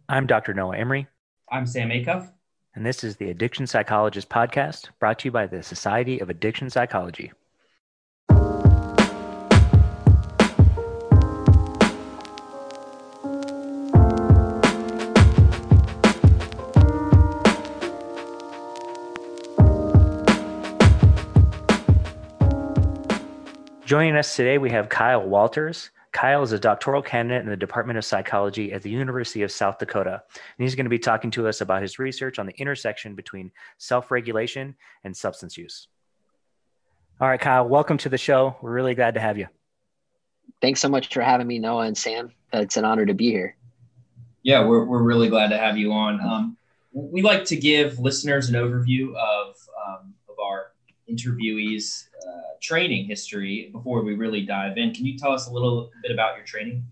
I'm Dr. Noah Emery, I'm Sam Acuff. and this is the Addiction Psychologist podcast brought to you by the Society of Addiction Psychology. Joining us today, we have Kyle Walters. Kyle is a doctoral candidate in the Department of Psychology at the University of South Dakota, and he's going to be talking to us about his research on the intersection between self-regulation and substance use. All right, Kyle, welcome to the show. We're really glad to have you. Thanks so much for having me, Noah and Sam. It's an honor to be here. Yeah, we're really glad to have you on. We like to give listeners an overview of our interviewees' training history before we really dive in. Can you tell us a little bit about your training?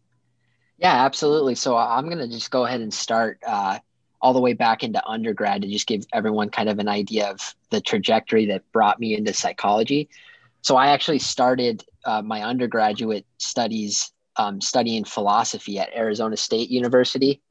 Yeah, absolutely. So I'm going to just go ahead and start all the way back into undergrad to just give everyone kind of an idea of the trajectory that brought me into psychology. So I actually started my undergraduate studies studying philosophy at Arizona State University.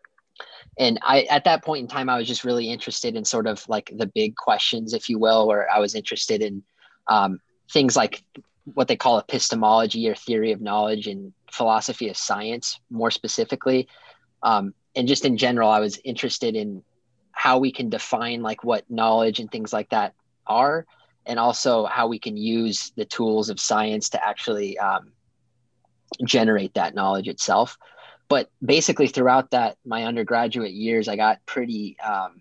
And at that point in time, I was just really interested in sort of like the big questions, if you will, where I was interested in things like what they call epistemology or theory of knowledge and philosophy of science, more specifically. And just in general, I was interested in how we can define like what knowledge and things like that are, and also how we can use the tools of science to actually generate that knowledge itself. But basically, throughout that my undergraduate years, I got pretty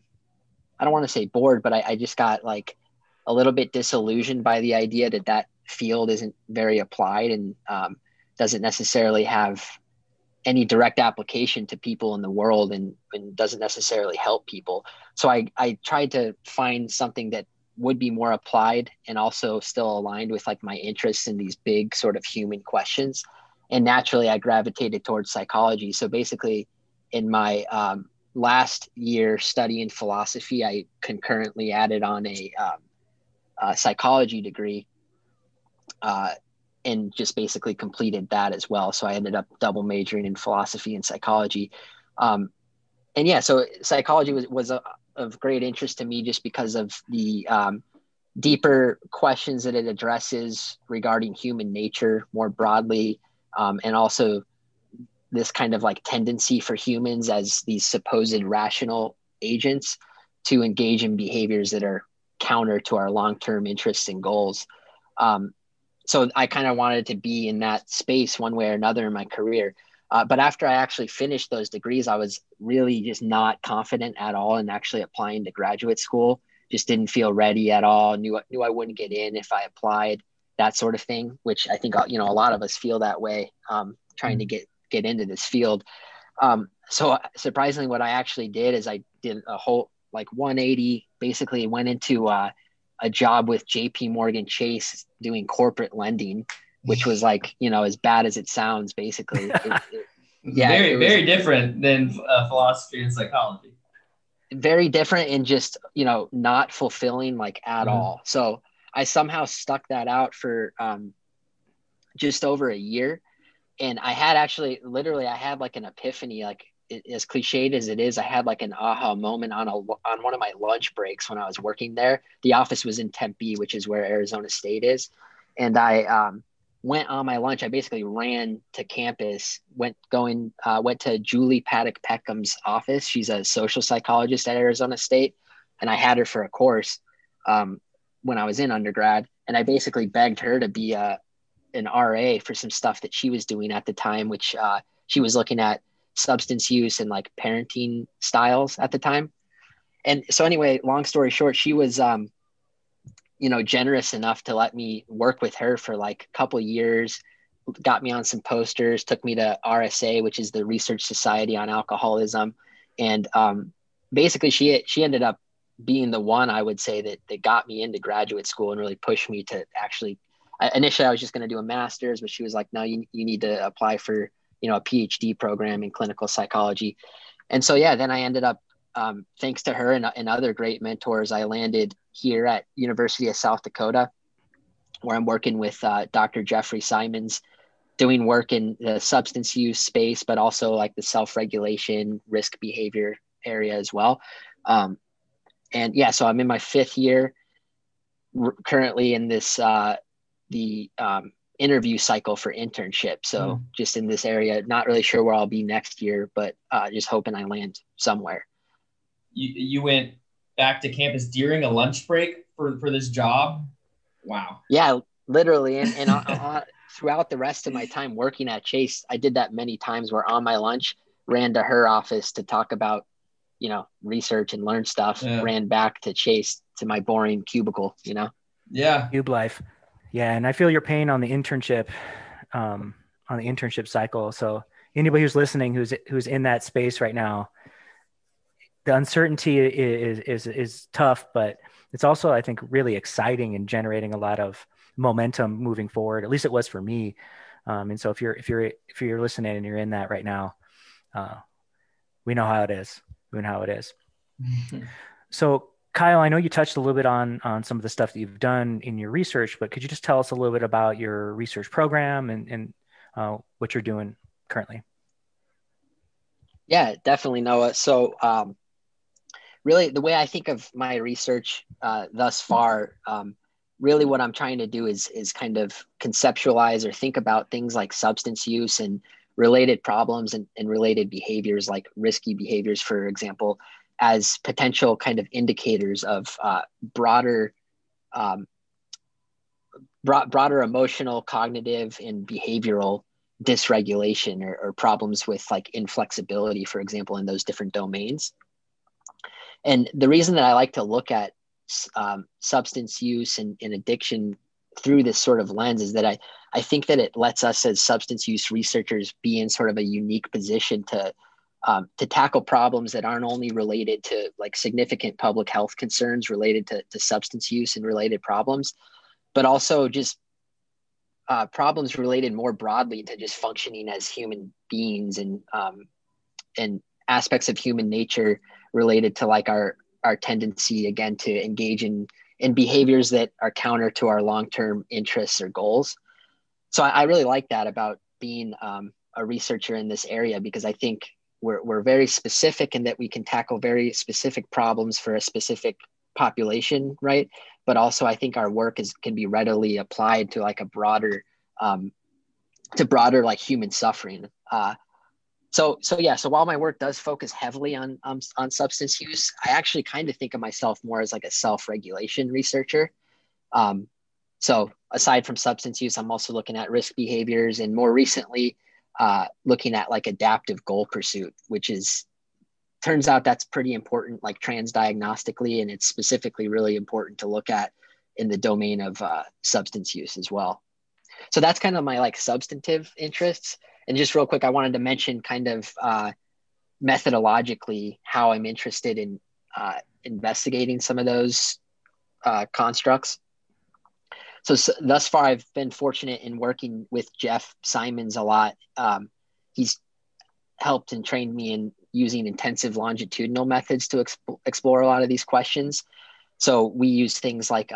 I don't want to say bored, but I just got like a little bit disillusioned by the idea that that field isn't very applied and doesn't necessarily have any direct application to people in the world and doesn't necessarily help people. So I tried to find something that would be more applied and also still aligned with like my interests in these big sort of human questions. And naturally, I gravitated towards psychology. So basically, in my last year studying philosophy, I concurrently added on a psychology degree uh, and just basically completed that as well. So I ended up double majoring in philosophy and psychology. Um, and yeah, so psychology was of great interest to me just because of the deeper questions that it addresses regarding human nature more broadly, and also this kind of like tendency for humans as these supposed rational agents to engage in behaviors that are counter to our long-term interests and goals. Um, so I kind of wanted to be in that space one way or another in my career. But after I actually finished those degrees, I was really just not confident at all in actually applying to graduate school. Just didn't feel ready at all. Knew I wouldn't get in if I applied, that sort of thing. Which I think a lot of us feel that way, trying to get into this field. So surprisingly, what I actually did is I did a whole like 180. Basically, went into a job with J.P. Morgan Chase doing corporate lending, which was like as bad as it sounds. Basically, yeah, Very, it was very different than philosophy and psychology. very different and just not fulfilling like at Mm-hmm. all. So I somehow stuck that out for just over a year. And I had actually literally I had like an epiphany, like as cliched as it is. I had like an aha moment on one of my lunch breaks when I was working there. The office was in Tempe, which is where Arizona State is. And I went on my lunch. I basically ran to campus, went to Julie Paddock Peckham's office. She's a social psychologist at Arizona State, and I had her for a course when I was in undergrad. And I basically begged her to be an RA for some stuff that she was doing at the time, which she was looking at substance use and like parenting styles at the time. And so anyway, long story short, she was generous enough to let me work with her for like a couple of years, got me on some posters, took me to RSA, which is the Research Society on Alcoholism. And basically she ended up being the one, I would say, that got me into graduate school and really pushed me to actually. Initially I was just going to do a master's, but she was like, no, you need to apply for a PhD program in clinical psychology. And so yeah, then I ended up thanks to her and other great mentors, I landed here at University of South Dakota, where I'm working with Dr. Jeffrey Simons. doing work in the substance use space, but also like the self-regulation, risk behavior area as well. And yeah, so I'm in my 5th year currently in this the interview cycle for internship. So just in this area, not really sure where I'll be next year, but just hoping I land somewhere. You went back to campus during a lunch break for this job? Wow. Yeah, literally. And throughout the rest of my time working at Chase, I did that many times where on my lunch, ran to her office to talk about, research and learn stuff, ran back to Chase to my boring cubicle, Yeah. Cube life. Yeah. And I feel your pain on the internship, cycle. So anybody who's listening, who's in that space right now, the uncertainty is tough, but it's also, I think, really exciting and generating a lot of momentum moving forward. At least it was for me. And so if you're listening and you're in that right now, we know how it is. So Kyle, I know you touched a little bit on some of the stuff that you've done in your research, but could you just tell us a little bit about your research program and what you're doing currently? Yeah, definitely, Noah. So really the way I think of my research thus far, really what I'm trying to do is kind of conceptualize or think about things like substance use and related problems and related behaviors, like risky behaviors, for example, as potential kind of indicators of broader emotional, cognitive, and behavioral dysregulation or problems with like inflexibility, for example, in those different domains. And the reason that I like to look at substance use and addiction through this sort of lens is that I think that it lets us as substance use researchers be in sort of a unique position to tackle problems that aren't only related to like significant public health concerns related to substance use and related problems, but also just problems related more broadly to just functioning as human beings and aspects of human nature related to like our tendency, again, to engage in behaviors that are counter to our long-term interests or goals. So I really like that about being a researcher in this area, because I think we're very specific in that we can tackle very specific problems for a specific population, right? But also I think our work can be readily applied to like a broader like human suffering. So while my work does focus heavily on substance use, I actually kind of think of myself more as like a self-regulation researcher. So aside from substance use, I'm also looking at risk behaviors, and more recently, looking at like adaptive goal pursuit, which turns out that's pretty important, like transdiagnostically, and it's specifically really important to look at in the domain of substance use as well. So that's kind of my like substantive interests. And just real quick, I wanted to mention kind of methodologically how I'm interested in investigating some of those constructs. So thus far, I've been fortunate in working with Jeff Simons a lot. He's helped and trained me in using intensive longitudinal methods to explore a lot of these questions. So we use things like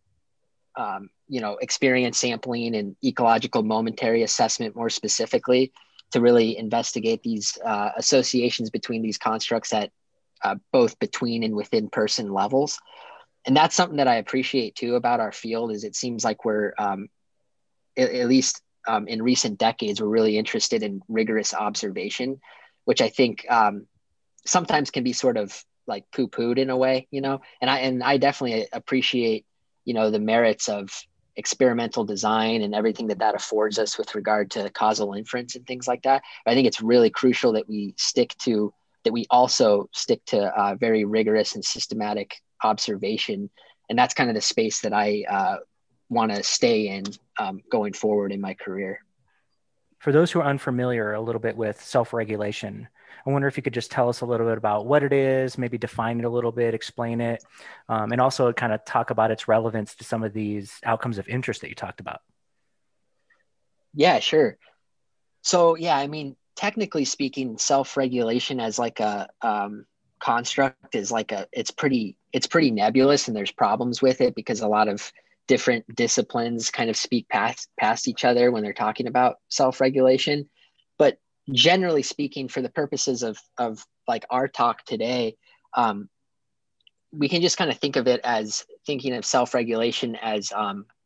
experience sampling and ecological momentary assessment more specifically to really investigate these associations between these constructs at both between and within person levels. And that's something that I appreciate too about our field, is it seems like we're, at least in recent decades, we're really interested in rigorous observation, which I think sometimes can be sort of like poo-pooed in a way, and I definitely appreciate, the merits of experimental design and everything that affords us with regard to causal inference and things like that. But I think it's really crucial that we also stick to very rigorous and systematic observation. And that's kind of the space that I want to stay in going forward in my career. For those who are unfamiliar a little bit with self-regulation, I wonder if you could just tell us a little bit about what it is, maybe define it a little bit, explain it, and also kind of talk about its relevance to some of these outcomes of interest that you talked about. Yeah, sure. So, yeah, I mean, technically speaking, self-regulation as like a construct is like it's pretty nebulous, and there's problems with it because a lot of different disciplines kind of speak past each other when they're talking about self-regulation. But generally speaking, for the purposes of like our talk today, we can just kind of think of it as thinking of self-regulation as,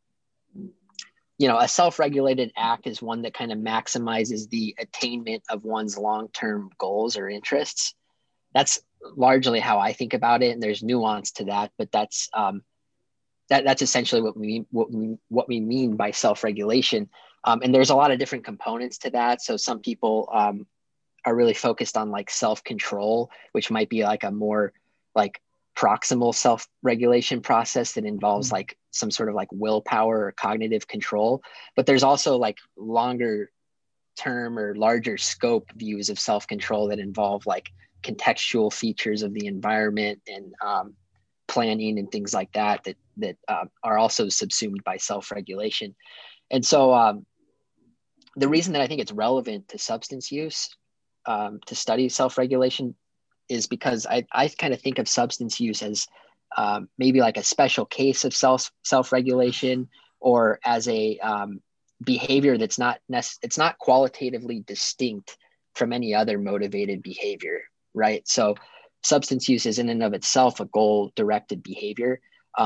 a self-regulated act is one that kind of maximizes the attainment of one's long-term goals or interests. That's largely how I think about it, and there's nuance to that, but that's essentially what we mean by self-regulation. And there's a lot of different components to that. So some people are really focused on like self-control, which might be like a more like proximal self-regulation process that involves like some sort of like willpower or cognitive control. But there's also like longer term or larger scope views of self-control that involve like contextual features of the environment and planning and things like that are also subsumed by self-regulation. And so the reason that I think it's relevant to substance use to study self-regulation is because I kind of think of substance use as maybe like a special case of self-regulation, or as a behavior that's it's not qualitatively distinct from any other motivated behavior, right? So substance use is in and of itself a goal-directed behavior.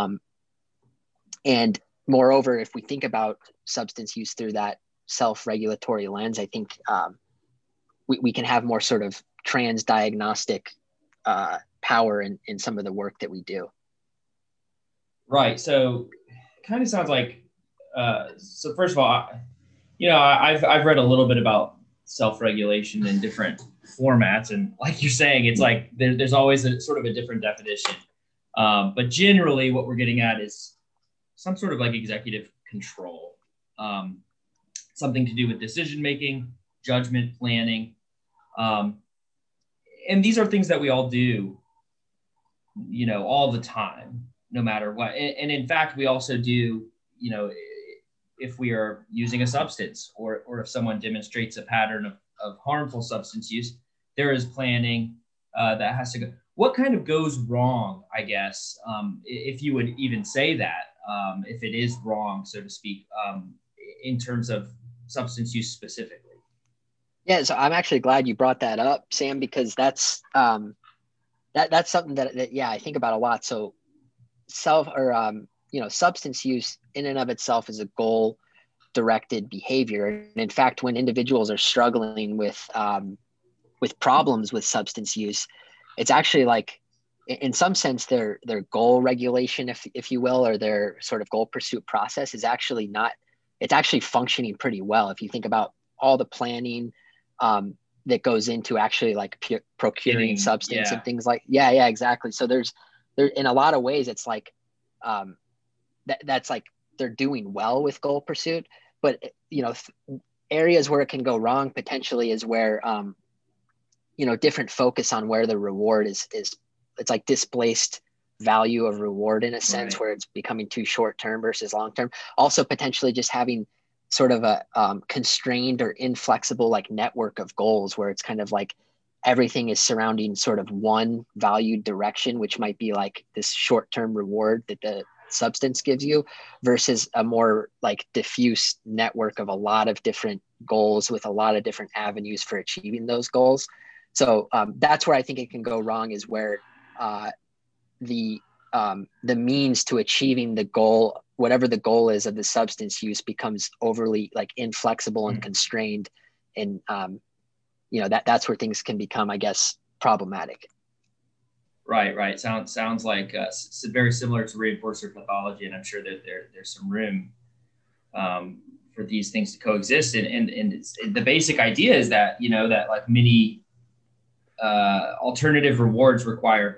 And moreover, if we think about substance use through that self-regulatory lens, I think we can have more sort of trans-diagnostic power in some of the work that we do. Right. So it kind of sounds like, so first of all, I've read a little bit about self-regulation in different formats. And like you're saying, it's like there's always a sort of a different definition. But generally what we're getting at is some sort of like executive control, something to do with decision-making, judgment, planning. And these are things that we all do, all the time, no matter what. And in fact, we also do, if we are using a substance or if someone demonstrates a pattern of harmful substance use, there is planning that has to go. What kind of goes wrong, I guess, if you would even say that, if it is wrong, so to speak, in terms of substance use specifically? Yeah, so I'm actually glad you brought that up, Sam, because that's something that I think about a lot. So substance use in and of itself is a goal-directed behavior. And in fact, when individuals are struggling with problems with substance use, it's actually like, in some sense, their goal regulation, if you will, or their sort of goal pursuit process is actually not. It's actually functioning pretty well if you think about all the planning that goes into actually like procuring substance and things like, exactly. So there in a lot of ways, it's like, that's like, they're doing well with goal pursuit, but areas where it can go wrong potentially is where, different focus on where the reward is it's like displaced value of reward in a sense, right, where it's becoming too short-term versus long-term. Also potentially just having sort of a constrained or inflexible like network of goals where it's kind of like everything is surrounding sort of one valued direction, which might be like this short-term reward that the substance gives you, versus a more like diffuse network of a lot of different goals with a lot of different avenues for achieving those goals. So that's where I think it can go wrong, is where the means to achieving the goal, whatever the goal is of the substance use, becomes overly like inflexible and constrained. And, that's where things can become, I guess, problematic. Right. Sounds like very similar to reinforcer pathology. And I'm sure that there's some room for these things to coexist. And the basic idea is that, that like many alternative rewards require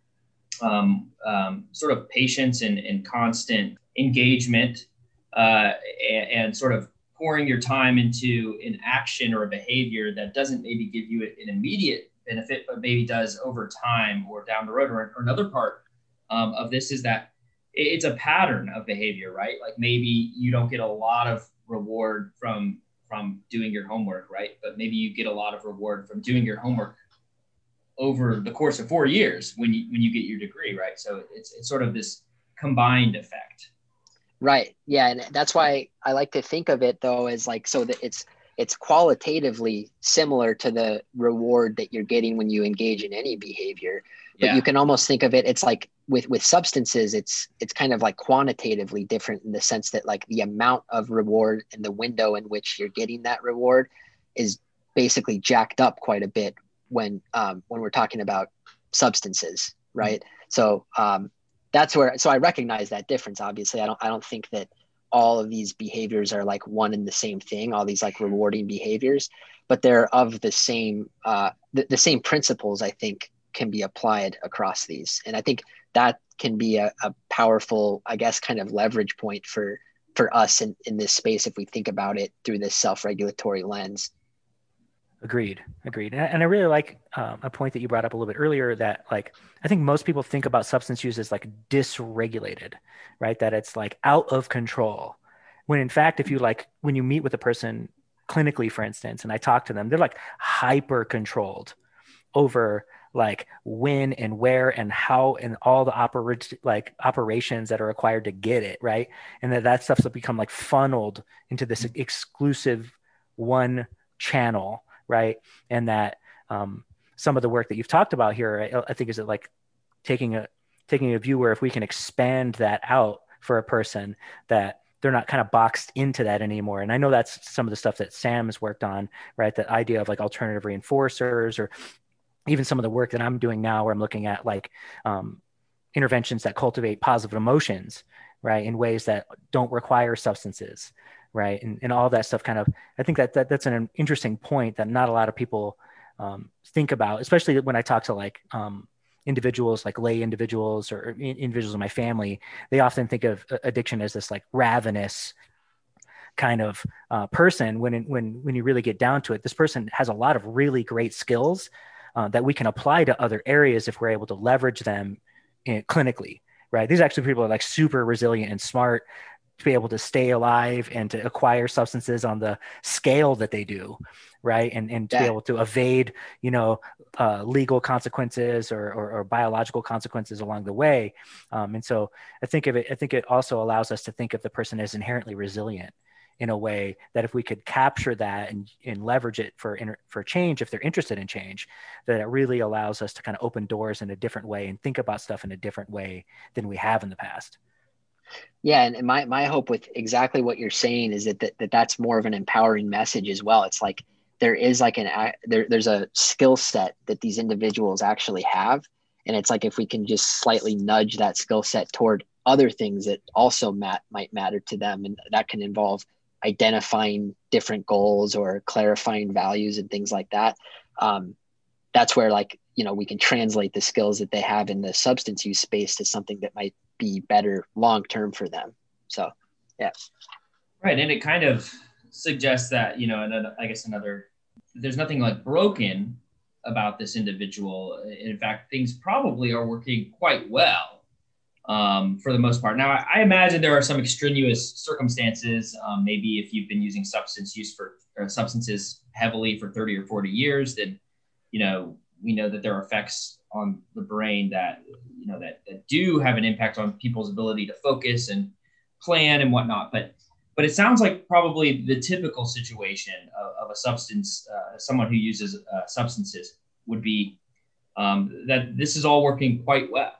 sort of patience and constant engagement and sort of pouring your time into an action or a behavior that doesn't maybe give you an immediate benefit, but maybe does over time or down the road. Or another part of this is that it's a pattern of behavior, right? Like maybe you don't get a lot of reward from doing your homework, right? But maybe you get a lot of reward from doing your homework over the course of 4 years when you get your degree, right? So it's sort of this combined effect. Right. Yeah. And that's why I like to think of it though as like, so that it's qualitatively similar to the reward that you're getting when you engage in any behavior. But you Yeah. can almost think of it, it's like with substances, it's kind of like quantitatively different in the sense that like the amount of reward and the window in which you're getting that reward is basically jacked up quite a bit when we're talking about substances, right? So that's where, so I recognize that difference. Obviously, I don't think that all of these behaviors are like one and the same thing, all these like rewarding behaviors, but they're of the same the same principles, I think, can be applied across these. And I think that can be a powerful, I guess, kind of leverage point for us in this space if we think about it through this self-regulatory lens. Agreed. And I really like a point that you brought up a little bit earlier that like, I think most people think about substance use as like dysregulated, right? That it's like out of control. When in fact, if you like, when you meet with a person clinically, for instance, and I talk to them, they're like hyper controlled over like when and where and how and all the operations that are required to get it, right? And that stuff's become like funneled into this exclusive one channel, right? And that some of the work that you've talked about here, I think, is it like taking a view where if we can expand that out for a person, that they're not kind of boxed into that anymore. And I know that's some of the stuff that Sam's worked on, right? That idea of like alternative reinforcers, or even some of the work that I'm doing now where I'm looking at like interventions that cultivate positive emotions, right, in ways that don't require substances, right, and all that stuff kind of, I think that's an interesting point that not a lot of people think about, especially when I talk to like individuals, like lay individuals or individuals in my family. They often think of addiction as this like ravenous kind of person, when you really get down to it, this person has a lot of really great skills that we can apply to other areas if we're able to leverage them clinically, right? These actually people are like super resilient and smart to be able to stay alive and to acquire substances on the scale that they do, right? And to be Yeah. able to evade, legal consequences or biological consequences along the way. And so I think it also allows us to think of the person as inherently resilient in a way that if we could capture that and leverage it for change, if they're interested in change, that it really allows us to kind of open doors in a different way and think about stuff in a different way than we have in the past. Yeah, and my hope with exactly what you're saying is that's more of an empowering message as well. It's like there is like there's a skill set that these individuals actually have, and it's like if we can just slightly nudge that skill set toward other things that also might matter to them, and that can involve identifying different goals or clarifying values and things like that. That's where like we can translate the skills that they have in the substance use space to something that might be better long term for them. So yeah. Right. And it kind of suggests that, I guess there's nothing like broken about this individual. In fact, things probably are working quite well for the most part. Now, I imagine there are some extraneous circumstances. Maybe if you've been using substances heavily for 30 or 40 years, then, we know that there are effects on the brain that do have an impact on people's ability to focus and plan and whatnot. But it sounds like probably the typical situation of a substance, someone who uses substances, would be that this is all working quite well.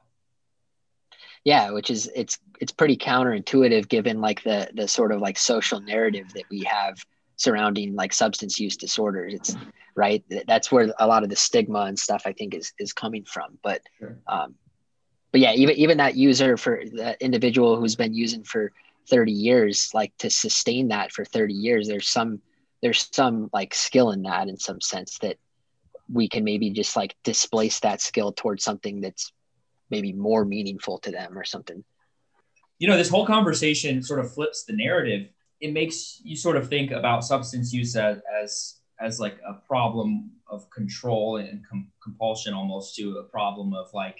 Yeah, which is it's pretty counterintuitive given like the sort of like social narrative that we have surrounding like substance use disorders. It's right. That's where a lot of the stigma and stuff I think is coming from. But Sure. But yeah, even that user, for that individual who's been using for 30 years, like to sustain that for 30 years, there's some like skill in that in some sense that we can maybe just like displace that skill towards something that's maybe more meaningful to them or something. This whole conversation sort of flips the narrative. It makes you sort of think about substance use as like a problem of control and compulsion, almost, to a problem of like,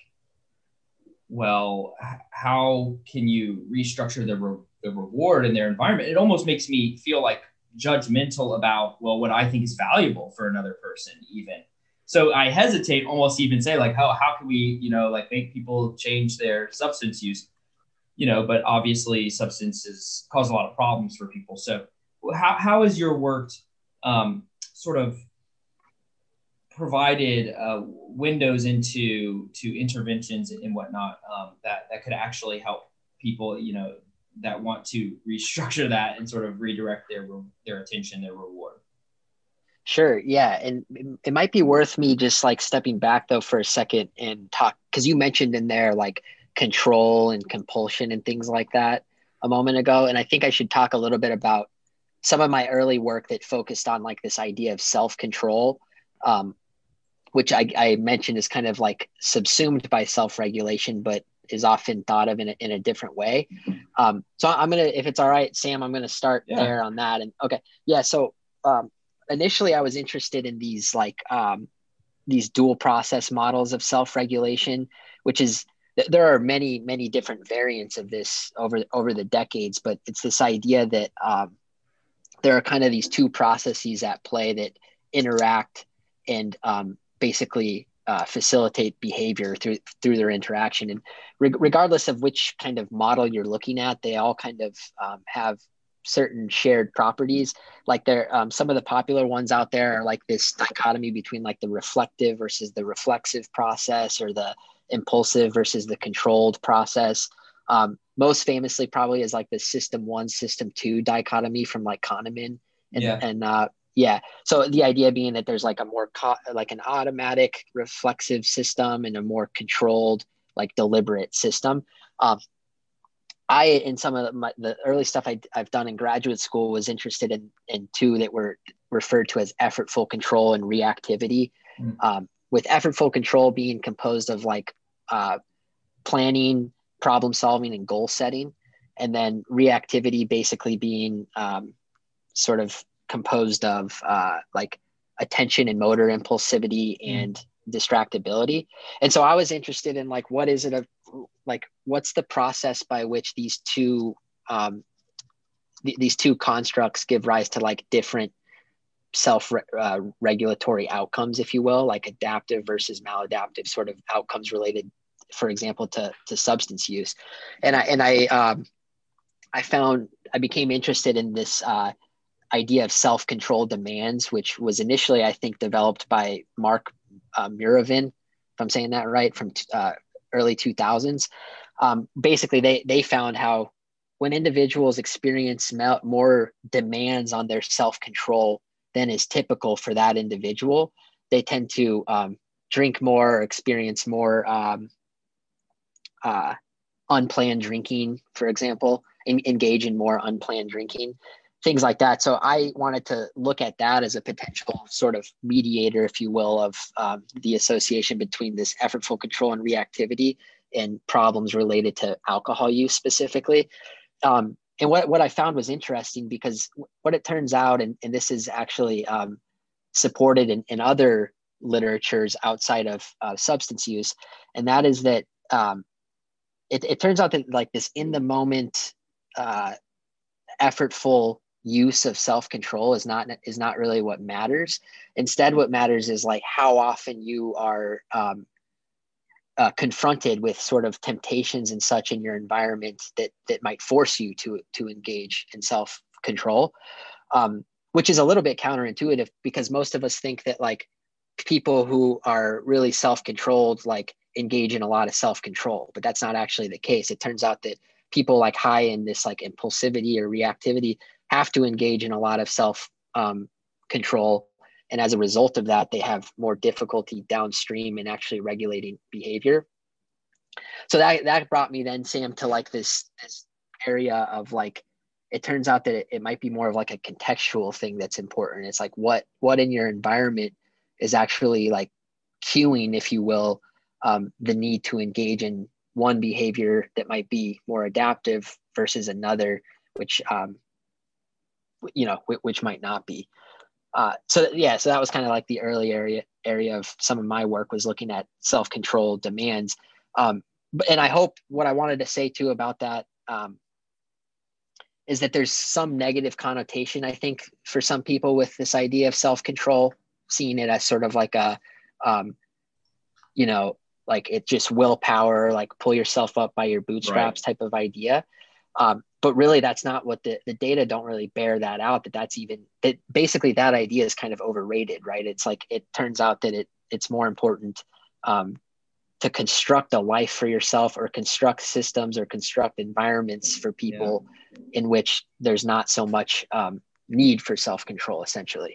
well, how can you restructure the reward in their environment? It almost makes me feel like judgmental about, well, what I think is valuable for another person even. So I hesitate almost even say like, how can we, like make people change their substance use? but obviously substances cause a lot of problems for people. So how has your work sort of provided windows into interventions and whatnot that could actually help people, that want to restructure that and sort of redirect their attention, their reward? Sure. Yeah. And it might be worth me just like stepping back though for a second and talk, because you mentioned in there like control and compulsion and things like that a moment ago. And I think I should talk a little bit about some of my early work that focused on like this idea of self-control, which I mentioned is kind of like subsumed by self-regulation, but is often thought of in a different way. So I'm going to, if it's all right, Sam, I'm going to start there on that. And okay. Yeah. So, initially I was interested in these these dual process models of self-regulation, which is, there are many, many different variants of this over the decades, but it's this idea that there are kind of these two processes at play that interact and basically facilitate behavior through their interaction. And regardless of which kind of model you're looking at, they all kind of have certain shared properties. Like some of the popular ones out there are like this dichotomy between like the reflective versus the reflexive process, or the impulsive versus the controlled process. Most famously probably is like the system 1, system 2 dichotomy from like Kahneman. So the idea being that there's like a more like an automatic reflexive system and a more controlled, like deliberate system. In some of the early stuff I've done in graduate school was interested in two that were referred to as effortful control and reactivity. With effortful control being composed of like planning, problem solving, and goal setting, and then reactivity basically being sort of composed of like attention and motor impulsivity and distractibility. And so I was interested in like, what's the process by which these two constructs give rise to like different self-regulatory outcomes, if you will, like adaptive versus maladaptive sort of outcomes related, for example, to substance use. And I became interested in this idea of self-control demands, which was initially, I think, developed by Mark Muravin, if I'm saying that right, from early 2000s. Basically, they found how when individuals experience more demands on their self-control than is typical for that individual, they tend to drink more, experience more unplanned drinking, for example, engage in more unplanned drinking, things like that. So I wanted to look at that as a potential sort of mediator, if you will, of the association between this effortful control and reactivity and problems related to alcohol use specifically. And what I found was interesting, because what it turns out, and this is actually supported in other literatures outside of substance use, and that is that it turns out that like this in the moment effortful use of self-control is not really what matters. Instead, what matters is like how often you are confronted with sort of temptations and such in your environment that might force you to engage in self-control, which is a little bit counterintuitive, because most of us think that like people who are really self-controlled like engage in a lot of self-control, but that's not actually the case. It turns out that people like high in this like impulsivity or reactivity have to engage in a lot of self control. And as a result of that, they have more difficulty downstream in actually regulating behavior. So that brought me then, Sam, to like this area of like, it turns out that it might be more of like a contextual thing that's important. It's like what in your environment is actually like cueing, if you will, the need to engage in one behavior that might be more adaptive versus another, which which might not be. So that was kind of like the early area of some of my work, was looking at self-control demands. And I hope what I wanted to say too about that is that there's some negative connotation, I think, for some people with this idea of self-control, seeing it as sort of like a, like it's just willpower, like pull yourself up by your bootstraps type of idea. But really that's not what the data don't really bear that out, that basically that idea is kind of overrated, right? It's like, it turns out that it's more important to construct a life for yourself, or construct systems or construct environments for people in which there's not so much need for self-control, essentially.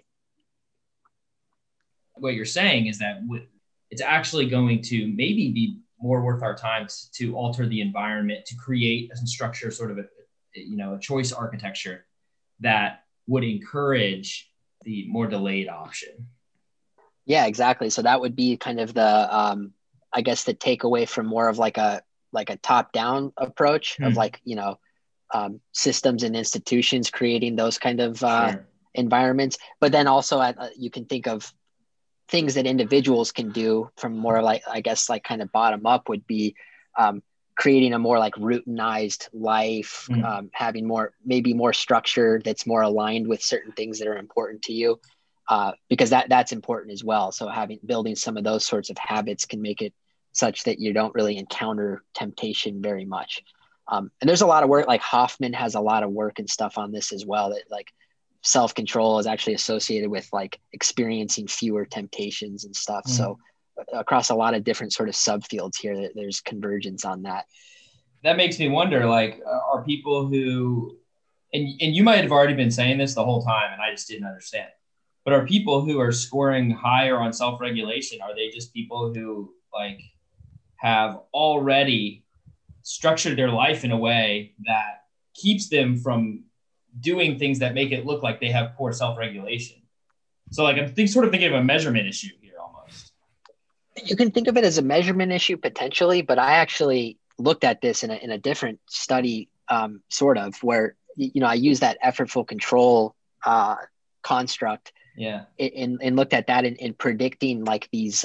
What you're saying is that it's actually going to maybe be more worth our time to alter the environment, to create and structure sort of a choice architecture that would encourage the more delayed option. Yeah, exactly. So that would be kind of the, I guess, the takeaway from more of like a top-down approach of like, systems and institutions creating those kind of environments. But then also you can think of things that individuals can do from more like, I guess, like kind of bottom up would be creating a more like routinized life, having maybe more structure that's more aligned with certain things that are important to you, because that's important as well. So building some of those sorts of habits can make it such that you don't really encounter temptation very much. And there's a lot of work, like Hoffman has a lot of work and stuff on this as well, that like self-control is actually associated with like experiencing fewer temptations and stuff. So across a lot of different sort of subfields here, there's convergence on that. That makes me wonder, like, are people who, and you might have already been saying this the whole time and I just didn't understand, but are people who are scoring higher on self-regulation, are they just people who like have already structured their life in a way that keeps them from doing things that make it look like they have poor self-regulation? So like I'm sort of thinking of a measurement issue here almost. You can think of it as a measurement issue potentially, but I actually looked at this in a different study, sort of, where, I use that effortful control construct. Yeah. And looked at that in predicting like these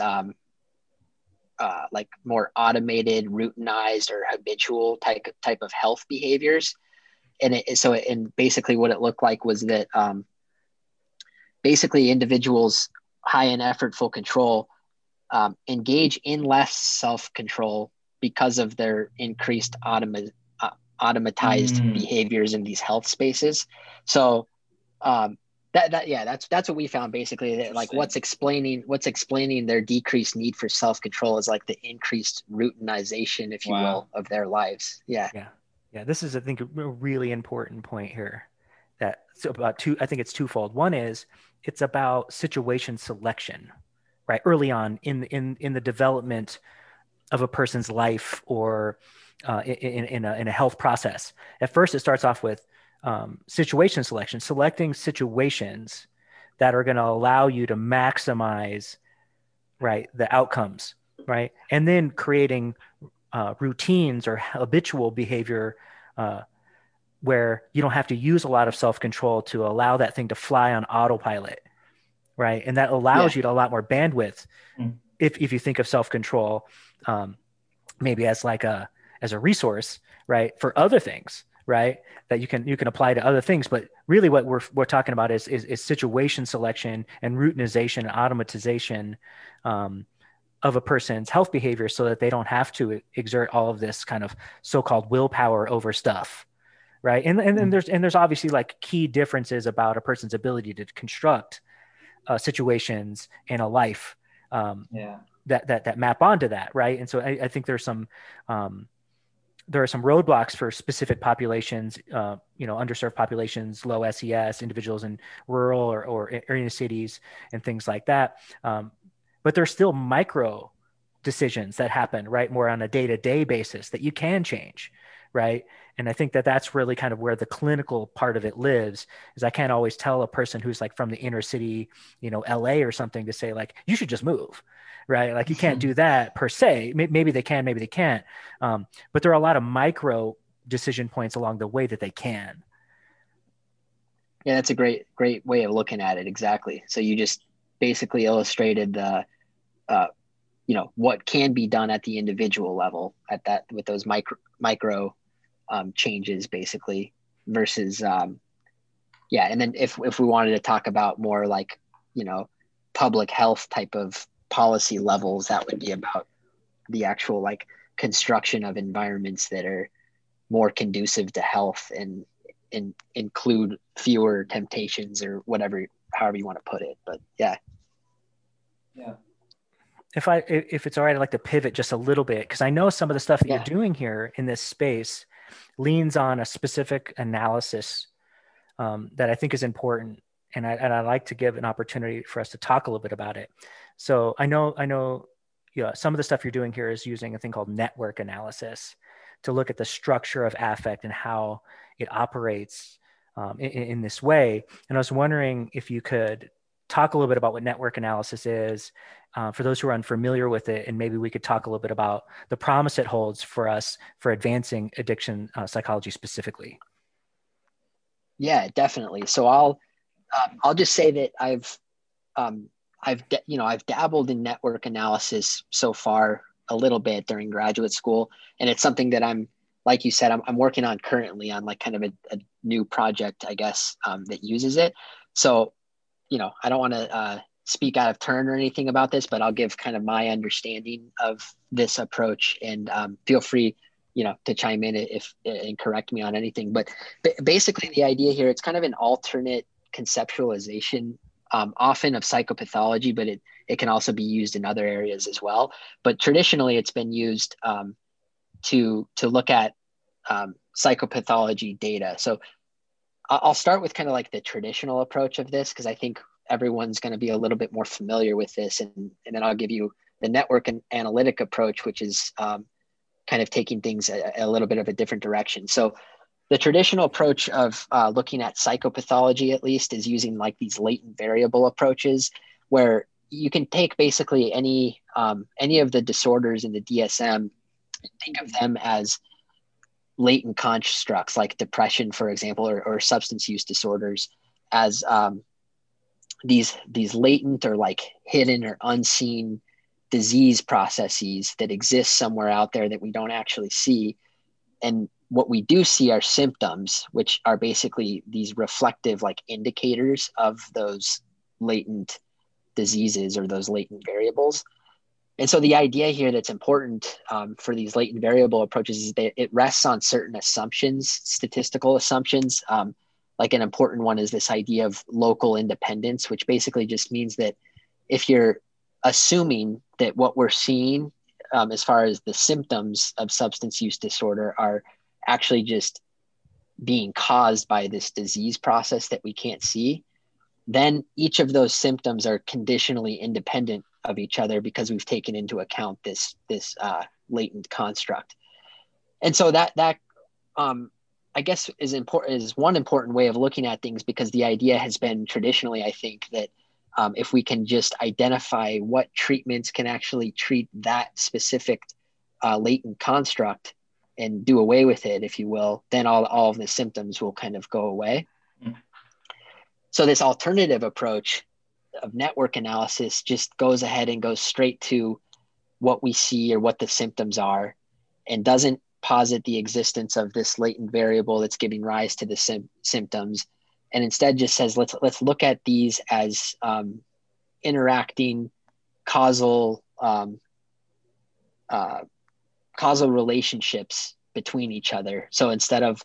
like more automated, routinized, or habitual type of health behaviors. And basically what it looked like was that basically individuals high in effortful control engage in less self-control because of their increased automatized behaviors in these health spaces. So that's what we found, basically, that like what's explaining their decreased need for self-control is like the increased routinization, if you will, of their lives. Yeah. This is, I think, a really important point here. I think it's twofold. One is it's about situation selection, right? Early on in the development of a person's life, or in a health process. At first, it starts off with situation selection, selecting situations that are going to allow you to maximize, right, the outcomes, right? And then creating routines or habitual behavior where you don't have to use a lot of self-control to allow that thing to fly on autopilot, right? And that allows you to a lot more bandwidth. If you think of self-control maybe as like as a resource, right, for other things, right, that you can apply to other things. But really what we're talking about is situation selection and routinization and automatization of a person's health behavior, so that they don't have to exert all of this kind of so-called willpower over stuff, right? And there's obviously like key differences about a person's ability to construct situations in a life that map onto that, right? And so I think there are some roadblocks for specific populations, underserved populations, low SES, individuals in rural or inner cities and things like that. But there's still micro decisions that happen, right, more on a day-to-day basis that you can change, right? And I think that's really kind of where the clinical part of it lives, is I can't always tell a person who's like from the inner city, LA or something, to say like, you should just move, right? Like you can't do that per se. Maybe they can, maybe they can't. But there are a lot of micro decision points along the way that they can. Yeah, that's a great way of looking at it. Exactly. So you just basically illustrated the, what can be done at the individual level with those micro changes, basically, versus, and then if we wanted to talk about more like, public health type of policy levels, that would be about the actual like construction of environments that are more conducive to health and include fewer temptations or whatever, however you want to put it. But yeah. If it's all right, I'd like to pivot just a little bit, because I know some of the stuff that Yeah. you're doing here in this space leans on a specific analysis that I think is important, and I'd like to give an opportunity for us to talk a little bit about it. So I know, yeah, some of the stuff you're doing here is using a thing called network analysis to look at the structure of affect and how it operates in this way. And I was wondering if you could talk a little bit about what network analysis is for those who are unfamiliar with it, and maybe we could talk a little bit about the promise it holds for us for advancing addiction psychology specifically. Yeah, definitely. So I'll just say that I've dabbled in network analysis so far a little bit during graduate school, and it's something that like you said, I'm working on currently on like kind of a new project, I guess, that uses it. So, I don't want to speak out of turn or anything about this, but I'll give kind of my understanding of this approach, and feel free, to chime in and correct me on anything. But basically, the idea here, it's kind of an alternate conceptualization, often of psychopathology, but it can also be used in other areas as well. But traditionally, it's been used to look at psychopathology data. So I'll start with kind of like the traditional approach of this, because I think everyone's going to be a little bit more familiar with this, and then I'll give you the network and analytic approach, which is kind of taking things a little bit of a different direction. So the traditional approach of looking at psychopathology, at least, is using like these latent variable approaches, where you can take basically any of the disorders in the DSM, think of them as latent constructs, like depression, for example, or substance use disorders, as these latent or like hidden or unseen disease processes that exist somewhere out there that we don't actually see. And what we do see are symptoms, which are basically these reflective like indicators of those latent diseases or those latent variables. And so the idea here that's important for these latent variable approaches is that it rests on certain assumptions, statistical assumptions. Like an important one is this idea of local independence, which basically just means that if you're assuming that what we're seeing as far as the symptoms of substance use disorder are actually just being caused by this disease process that we can't see, then each of those symptoms are conditionally independent of each other because we've taken into account this latent construct. And so that I guess is one important way of looking at things, because the idea has been traditionally, I think, that if we can just identify what treatments can actually treat that specific latent construct and do away with it, if you will, then all of the symptoms will kind of go away. Mm. So this alternative approach of network analysis just goes ahead and goes straight to what we see or what the symptoms are, and doesn't posit the existence of this latent variable that's giving rise to the symptoms, and instead just says, let's look at these as interacting causal relationships between each other. So instead of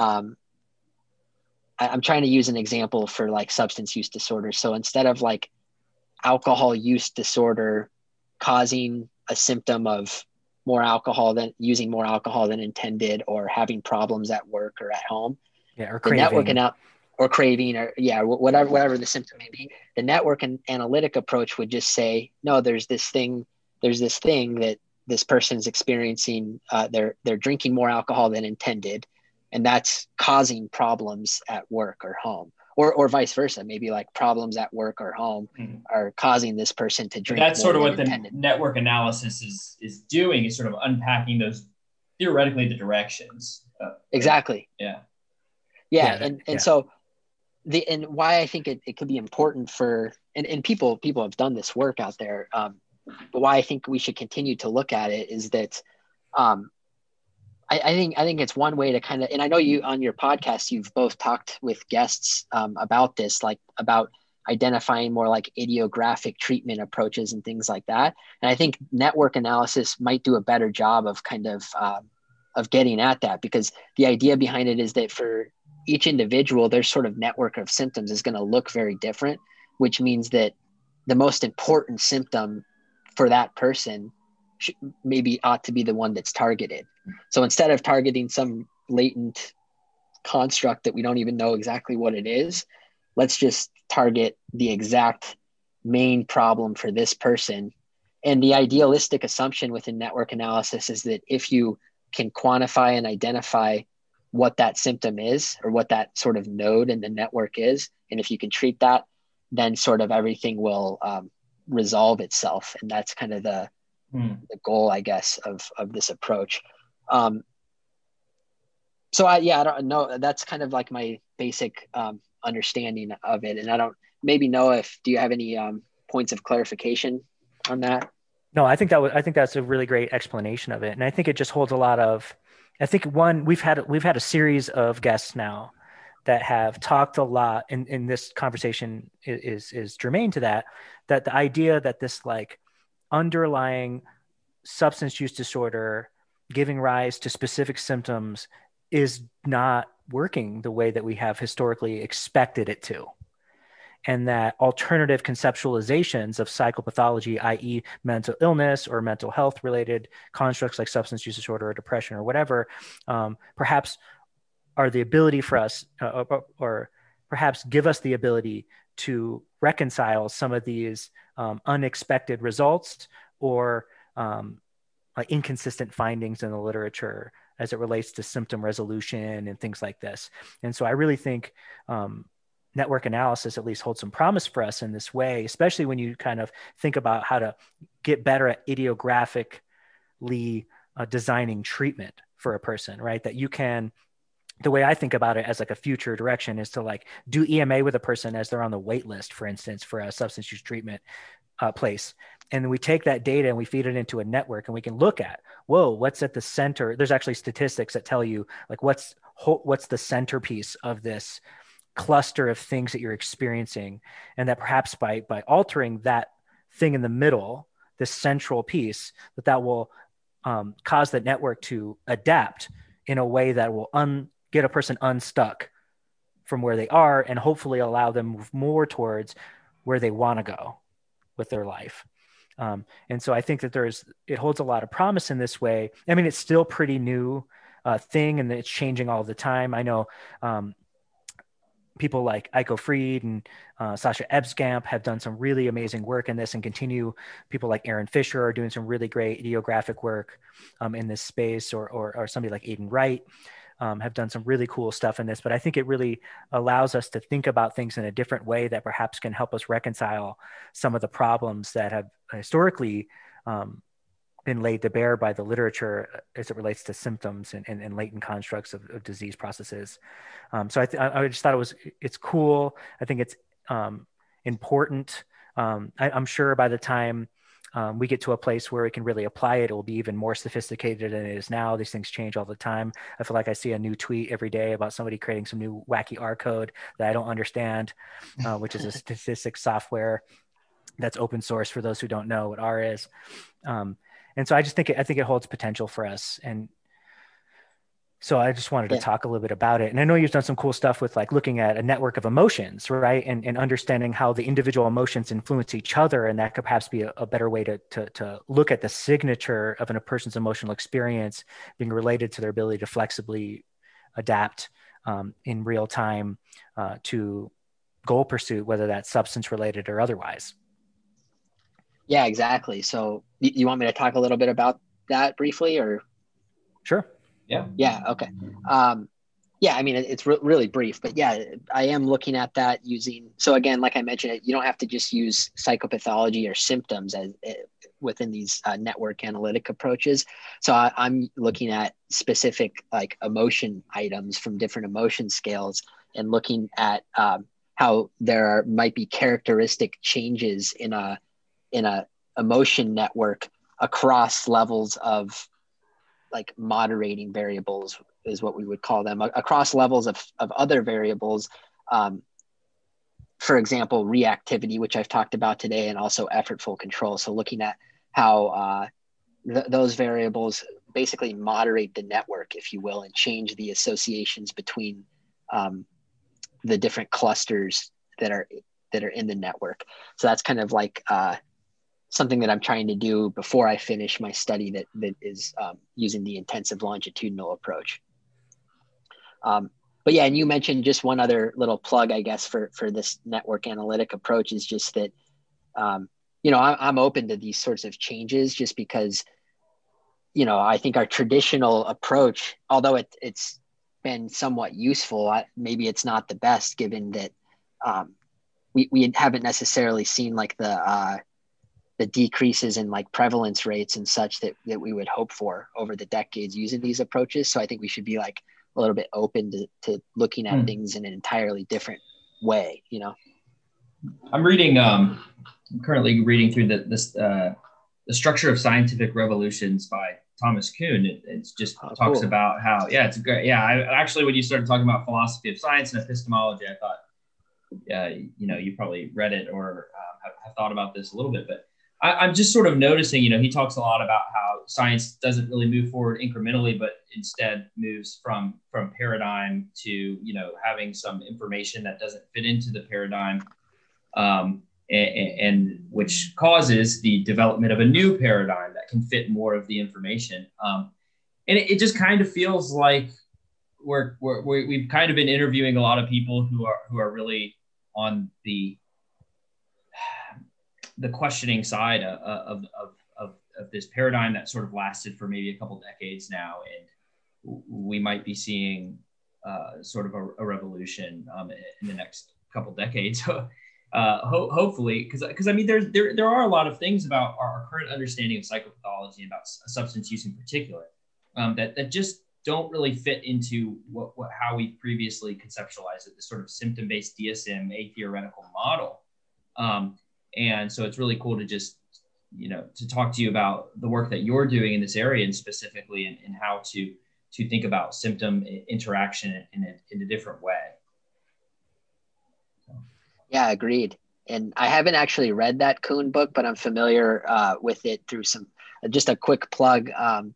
I'm trying to use an example for like substance use disorder. So instead of like alcohol use disorder causing a symptom of using more alcohol than intended, or having problems at work or at home, or craving, or craving, or whatever the symptom may be, the network and analytic approach would just say, no, there's this thing that this person's experiencing. They're drinking more alcohol than intended, and that's causing problems at work or home, or vice versa. Maybe like problems at work or home are causing this person to drink. That's sort of what intended. The network analysis is doing, is sort of unpacking those, theoretically, the directions. Exactly. Yeah. And so and why I think it could be important for, and people have done this work out there, but why I think we should continue to look at it is that I think it's one way to kind of, and I know you on your podcast, you've both talked with guests about this, like about identifying more like idiographic treatment approaches and things like that. And I think network analysis might do a better job of kind of getting at that, because the idea behind it is that for each individual, their sort of network of symptoms is going to look very different, which means that the most important symptom for that person maybe ought to be the one that's targeted. So instead of targeting some latent construct that we don't even know exactly what it is, let's just target the exact main problem for this person. And the idealistic assumption within network analysis is that if you can quantify and identify what that symptom is, or what that sort of node in the network is, and if you can treat that, then sort of everything will resolve itself. And that's kind of the goal, I guess, of this approach. So I don't know. That's kind of like my basic understanding of it. And I don't maybe know do you have any points of clarification on that? No, I think that's a really great explanation of it. And I think it just holds a lot of, I think we've had a series of guests now that have talked a lot, in this conversation is germane to that the idea that this like underlying substance use disorder giving rise to specific symptoms is not working the way that we have historically expected it to. And that alternative conceptualizations of psychopathology, i.e. mental illness or mental health related constructs like substance use disorder or depression or whatever, perhaps are the ability for us, or perhaps give us the ability to reconcile some of these unexpected results or like inconsistent findings in the literature as it relates to symptom resolution and things like this. And so I really think network analysis at least holds some promise for us in this way, especially when you kind of think about how to get better at idiographically designing treatment for a person, right? That you can, the way I think about it as like a future direction is to like do EMA with a person as they're on the wait list, for instance, for a substance use treatment place. And then we take that data and we feed it into a network, and we can look at, whoa, what's at the center? There's actually statistics that tell you like what's the centerpiece of this cluster of things that you're experiencing. And that perhaps by altering that thing in the middle, this central piece, that will cause the network to adapt in a way that will get a person unstuck from where they are and hopefully allow them to move more towards where they want to go with their life. And so I think that it holds a lot of promise in this way. I mean, it's still pretty new thing, and it's changing all the time. I know people like Eiko Fried and Sasha Ebskamp have done some really amazing work in this and continue. People like Aaron Fisher are doing some really great idiographic work in this space, or somebody like Aiden Wright have done some really cool stuff in this. But I think it really allows us to think about things in a different way that perhaps can help us reconcile some of the problems that have historically been laid to bear by the literature as it relates to symptoms and latent constructs of disease processes. So I just thought it's cool. I think it's important. I'm sure by the time we get to a place where we can really apply it, it will be even more sophisticated than it is now. These things change all the time. I feel like I see a new tweet every day about somebody creating some new wacky R code that I don't understand, which is a statistics software that's open source for those who don't know what R is. And so I think it holds potential for us. And so I just wanted to talk a little bit about it. And I know you've done some cool stuff with like looking at a network of emotions, right? And understanding how the individual emotions influence each other. And that could perhaps be a better way to look at the signature of a person's emotional experience being related to their ability to flexibly adapt in real time to goal pursuit, whether that's substance related or otherwise. Yeah, exactly. So you want me to talk a little bit about that briefly, or? Sure. Yeah. Yeah. Okay. Yeah, I mean, it's really brief, but yeah, I am looking at that using, so again, like I mentioned, you don't have to just use psychopathology or symptoms as within these network analytic approaches. So I'm looking at specific like emotion items from different emotion scales and looking at how there might be characteristic changes in a emotion network across levels of like moderating variables is what we would call them, across levels of other variables for example, reactivity, which I've talked about today, and also effortful control. So looking at how those variables basically moderate the network, if you will, and change the associations between the different clusters that are in the network. So that's kind of like something that I'm trying to do before I finish my study that is using the intensive longitudinal approach. But yeah, and you mentioned just one other little plug, I guess, for this network analytic approach is just that, I'm open to these sorts of changes just because, I think our traditional approach, although it's been somewhat useful, maybe it's not the best given that we haven't necessarily seen like the decreases in like prevalence rates and such that we would hope for over the decades using these approaches. So I think we should be like a little bit open to looking at things in an entirely different way, I'm reading, I'm currently reading through the Structure of Scientific Revolutions by Thomas Kuhn. It just talks cool. about how, it's great. Yeah. I actually, when you started talking about philosophy of science and epistemology, I thought, you probably read it or have thought about this a little bit, but I'm just sort of noticing, he talks a lot about how science doesn't really move forward incrementally, but instead moves from paradigm to, having some information that doesn't fit into the paradigm, and which causes the development of a new paradigm that can fit more of the information. And it just kind of feels like we've kind of been interviewing a lot of people who are really on the questioning side of this paradigm that sort of lasted for maybe a couple decades now, and we might be seeing sort of a revolution in the next couple decades. Hopefully, because I mean there are a lot of things about our current understanding of psychopathology, about substance use in particular, that just don't really fit into how we previously conceptualized it, this sort of symptom-based DSM, a theoretical model. And so it's really cool to just, to talk to you about the work that you're doing in this area, and specifically in how to think about symptom interaction in a different way. Yeah, agreed. And I haven't actually read that Kuhn book, but I'm familiar with it through just a quick plug.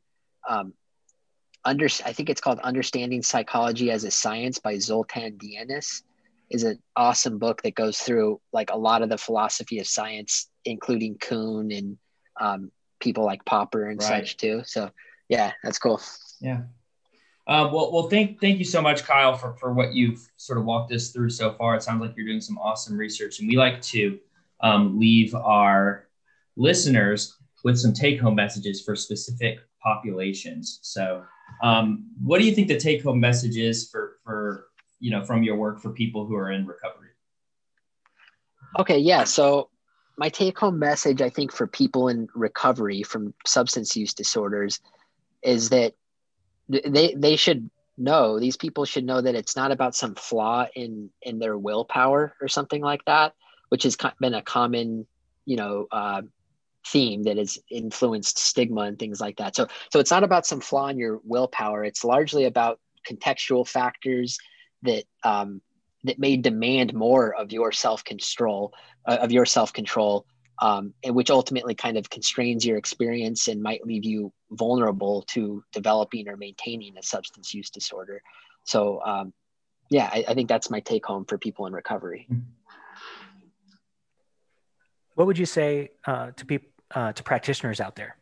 I think it's called Understanding Psychology as a Science by Zoltan Dienis, is an awesome book that goes through like a lot of the philosophy of science, including Kuhn and people like Popper and such too. So yeah, that's cool. Yeah. Well, thank you so much, Kyle, for what you've sort of walked us through so far. It sounds like you're doing some awesome research, and we like to leave our listeners with some take-home messages for specific populations. So what do you think the take-home message is for from your work for people who are in recovery? Okay, yeah. So my take-home message, I think, for people in recovery from substance use disorders is that they should know, these people should know that it's not about some flaw in their willpower or something like that, which has been a common, theme that has influenced stigma and things like that. So it's not about some flaw in your willpower. It's largely about contextual factors that may demand more of your self-control, and which ultimately kind of constrains your experience and might leave you vulnerable to developing or maintaining a substance use disorder. So I think that's my take home for people in recovery. What would you say to practitioners out there?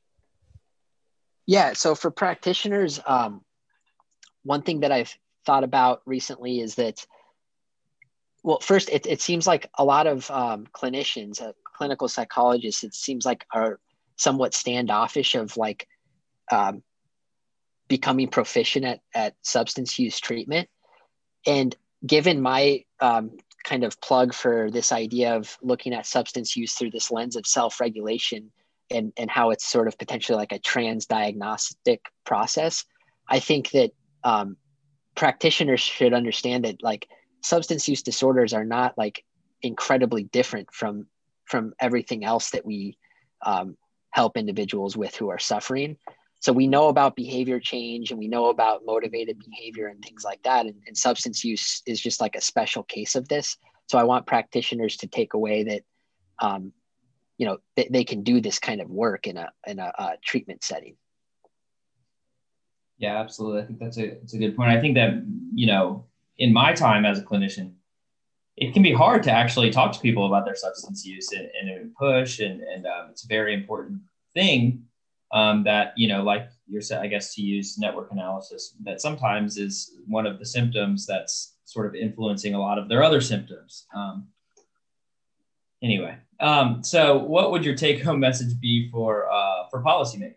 Yeah, so for practitioners, one thing that I've thought about recently is that, well, first, it seems like a lot of clinicians, clinical psychologists, it seems like are somewhat standoffish of like becoming proficient at substance use treatment. And given my kind of plug for this idea of looking at substance use through this lens of self-regulation and how it's sort of potentially like a trans-diagnostic process, I think that practitioners should understand that like substance use disorders are not like incredibly different from everything else that we help individuals with who are suffering. So we know about behavior change and we know about motivated behavior and things like that. And substance use is just like a special case of this. So I want practitioners to take away that, they can do this kind of work in a treatment setting. Yeah, absolutely. I think that's a good point. I think that, in my time as a clinician, it can be hard to actually talk to people about their substance use and push. And it's a very important thing that, like you're saying, I guess, to use network analysis, that sometimes is one of the symptoms that's sort of influencing a lot of their other symptoms. Anyway, so what would your take home message be for policymakers?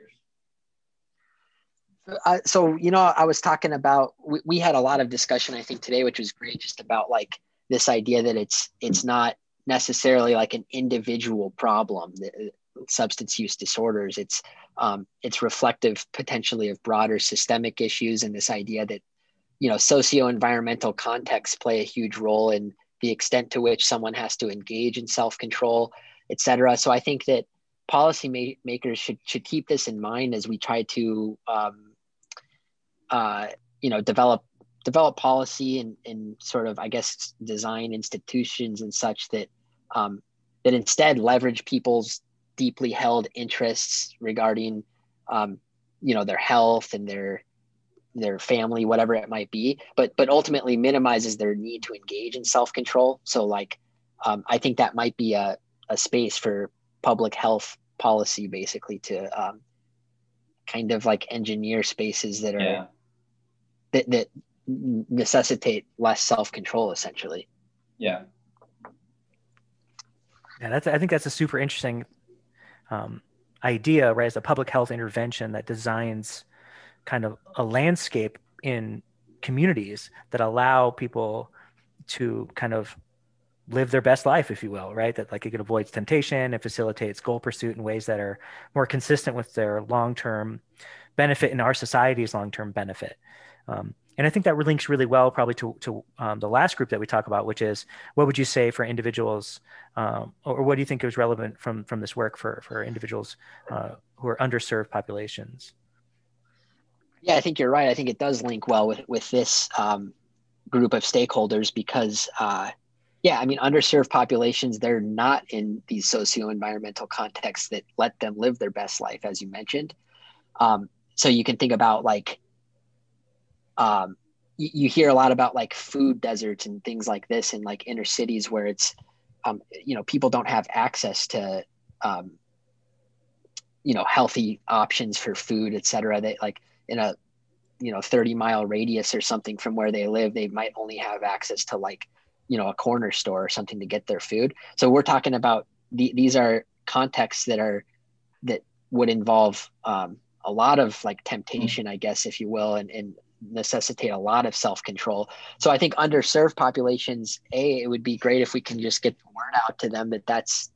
So, I was talking about, we had a lot of discussion, I think, today, which was great, just about like this idea that it's not necessarily like an individual problem, substance use disorders. It's reflective potentially of broader systemic issues, and this idea that, socio-environmental contexts play a huge role in the extent to which someone has to engage in self-control, et cetera. So I think that policymakers should keep this in mind as we try to develop policy and sort of, I guess, design institutions and such that that instead leverage people's deeply held interests regarding their health and their family, whatever it might be, but ultimately minimizes their need to engage in self-control. So like I think that might be a space for public health policy, basically, to kind of like engineer spaces that are that necessitate less self-control, essentially. Yeah. Yeah, I think that's a super interesting idea, right? As a public health intervention that designs kind of a landscape in communities that allow people to kind of live their best life, if you will, right? That like it avoids temptation and facilitates goal pursuit in ways that are more consistent with their long-term benefit and our society's long-term benefit. And I think that links really well probably to the last group that we talk about, which is what would you say for individuals, or what do you think is relevant from this work for individuals who are underserved populations? Yeah, I think you're right. I think it does link well with this group of stakeholders because, underserved populations, they're not in these socio-environmental contexts that let them live their best life, as you mentioned. So you can think about like, you hear a lot about like food deserts and things like this in like inner cities where it's, people don't have access to, healthy options for food, et cetera. They like in a, 30-mile radius or something from where they live, they might only have access to like, a corner store or something to get their food. So we're talking about these are contexts that would involve a lot of like temptation, I guess, if you will, and necessitate a lot of self-control. So I think underserved populations, it would be great if we can just get the word out to them that that's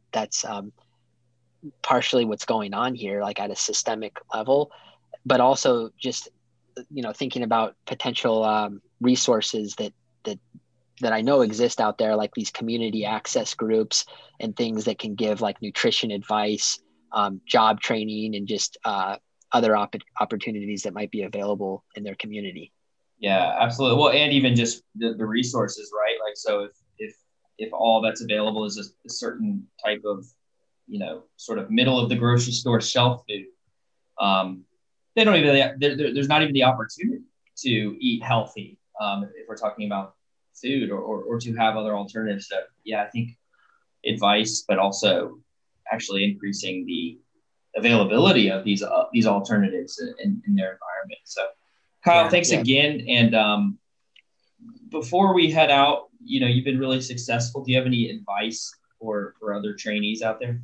partially what's going on here, like at a systemic level, but also just, thinking about potential resources that I know exist out there, like these community access groups and things that can give like nutrition advice, job training, and just other opportunities that might be available in their community. Yeah, absolutely. Well, and even just the resources, right? Like, so if all that's available is a certain type of, sort of middle of the grocery store shelf food, they don't even, there's not even the opportunity to eat healthy if we're talking about food or to have other alternatives. So yeah, I think advice, but also actually increasing the availability of these alternatives in their environment. So Kyle, thanks again. And before we head out, you've been really successful. Do you have any advice for other trainees out there?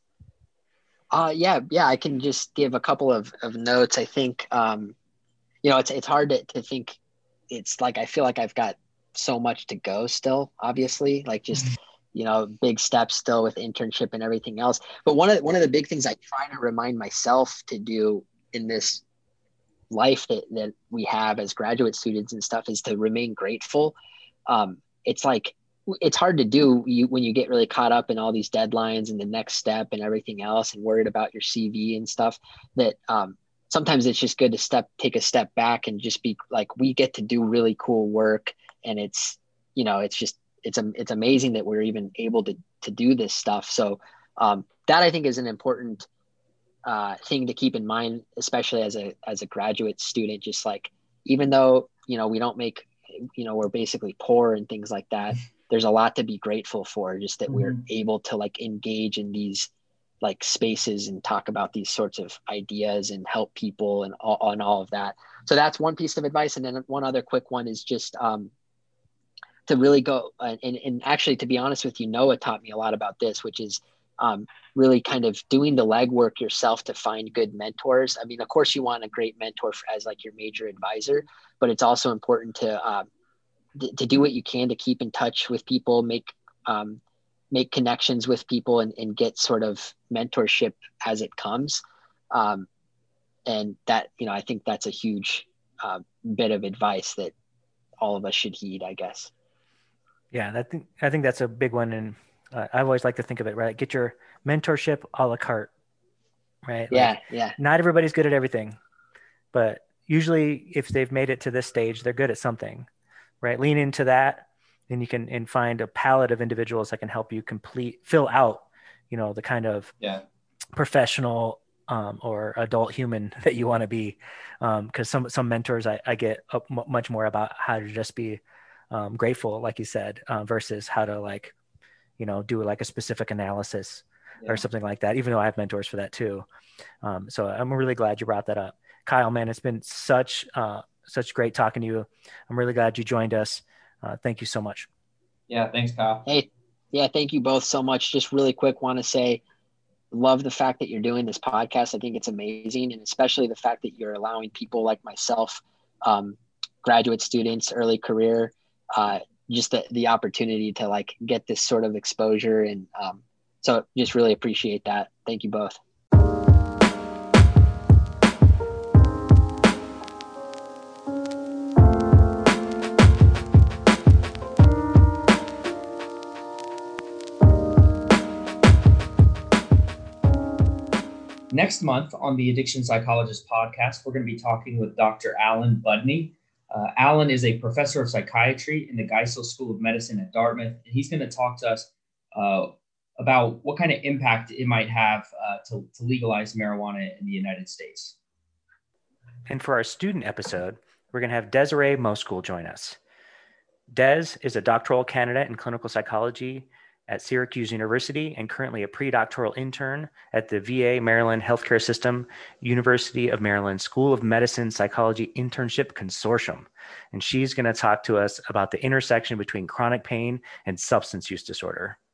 Yeah, I can just give a couple of notes. I think, it's hard to think. It's like, I feel like I've got so much to go still, obviously, like just, big steps still with internship and everything else. But one of the big things I try to remind myself to do in this life that we have as graduate students and stuff is to remain grateful. It's like, it's hard to do when you get really caught up in all these deadlines and the next step and everything else and worried about your CV and stuff, that sometimes it's just good to take a step back and just be like, we get to do really cool work. And it's it's amazing that we're even able to do this stuff. So that I think is an important thing to keep in mind, especially as a graduate student. Just like, even though, we don't make, we're basically poor and things like that, there's a lot to be grateful for, just that we're able to like engage in these like spaces and talk about these sorts of ideas and help people and all of that. So that's one piece of advice. And then one other quick one is just to really go and actually, to be honest with you, Noah taught me a lot about this, which is really kind of doing the legwork yourself to find good mentors. I mean, of course you want a great mentor as like your major advisor, but it's also important to do what you can to keep in touch with people, make connections with people, and get sort of mentorship as it comes. And that, I think that's a huge bit of advice that all of us should heed, I guess. Yeah, I think that's a big one. And I always like to think of it, right? Get your mentorship a la carte, right? Yeah, like, not everybody's good at everything, but usually if they've made it to this stage, they're good at something, right? Lean into that, and you can and find a palette of individuals that can help you fill out, the kind of professional or adult human that you want to be. Because some mentors I get much more about how to just be grateful, like you said, versus how to like, do like a specific analysis or something like that, even though I have mentors for that too. So I'm really glad you brought that up. Kyle, man, it's been such great talking to you. I'm really glad you joined us. Thank you so much. Yeah. Thanks, Kyle. Hey, yeah. Thank you both so much. Just really quick, want to say, love the fact that you're doing this podcast. I think it's amazing. And especially the fact that you're allowing people like myself, graduate students, early career, just the opportunity to like get this sort of exposure. And so just really appreciate that. Thank you both. Next month on the Addiction Psychologist podcast, we're going to be talking with Dr. Alan Budney. Alan is a professor of psychiatry in the Geisel School of Medicine at Dartmouth, and he's going to talk to us about what kind of impact it might have to legalize marijuana in the United States. And for our student episode, we're going to have Desiree Moskool join us. Des is a doctoral candidate in clinical psychology at Syracuse University and currently a pre-doctoral intern at the VA Maryland Healthcare System, University of Maryland School of Medicine Psychology Internship Consortium. And she's going to talk to us about the intersection between chronic pain and substance use disorder.